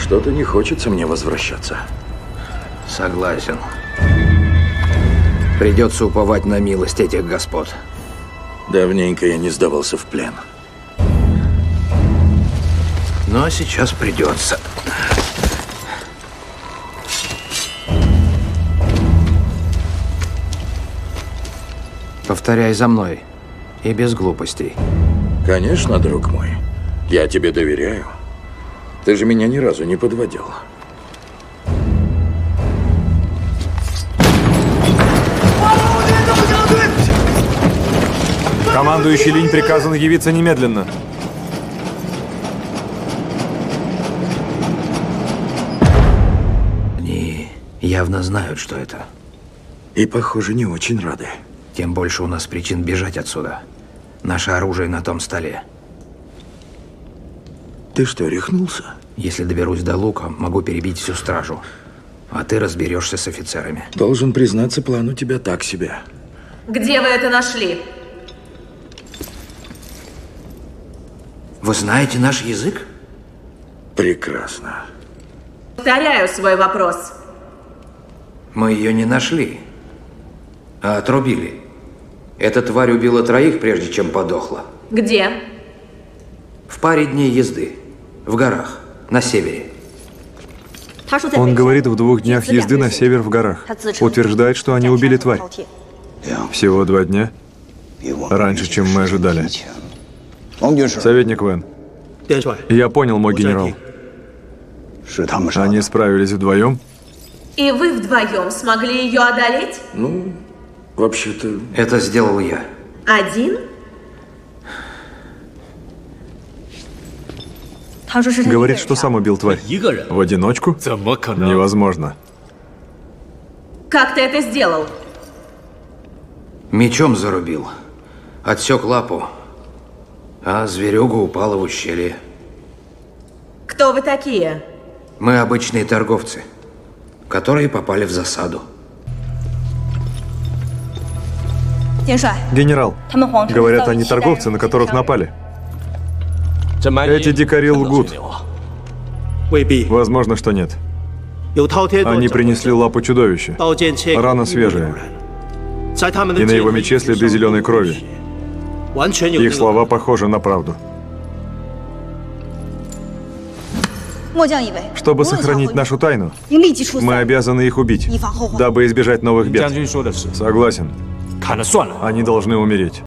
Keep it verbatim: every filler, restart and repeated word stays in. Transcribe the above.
Что-то не хочется мне возвращаться. Согласен. Придется уповать на милость этих господ. Давненько я не сдавался в плен. Но сейчас придется. Повторяй за мной. И без глупостей. Конечно, друг мой. Я тебе доверяю. Ты же меня ни разу не подводил. Командующий Линь приказан явиться немедленно. Они явно знают, что это. И, похоже, не очень рады. Тем больше у нас причин бежать отсюда. Наше оружие на том столе. Ты что, рехнулся? Если доберусь до Лука, могу перебить всю стражу. А ты разберешься с офицерами. Должен признаться, план у тебя так себе. Где вы это нашли? Вы знаете наш язык? Прекрасно. Повторяю свой вопрос. Мы ее не нашли, а отрубили. Эта тварь убила троих, прежде чем подохла. Где? В паре дней езды. В горах, на севере. Он говорит, в двух днях езды на север в горах. Утверждает, что они убили тварь. Всего два дня? Раньше, чем мы ожидали. Советник Вэн, я понял, мой генерал. Они справились вдвоем? И вы вдвоем смогли ее одолеть? Ну, вообще-то... Это сделал я. Один? Говорит, что сам убил тварь. В одиночку? Невозможно. Как ты это сделал? Мечом зарубил. Отсек лапу. А зверюга упала в ущелье. Кто вы такие? Мы обычные торговцы, которые попали в засаду. Генерал, говорят, они торговцы, на которых напали. Эти дикари лгут. Возможно, что нет. Они принесли лапу чудовища. Рана свежая. И на его мече следы зеленой крови. Их слова похожи на правду. Чтобы сохранить нашу тайну, мы обязаны их убить, дабы избежать новых бед. Согласен. Они должны умереть.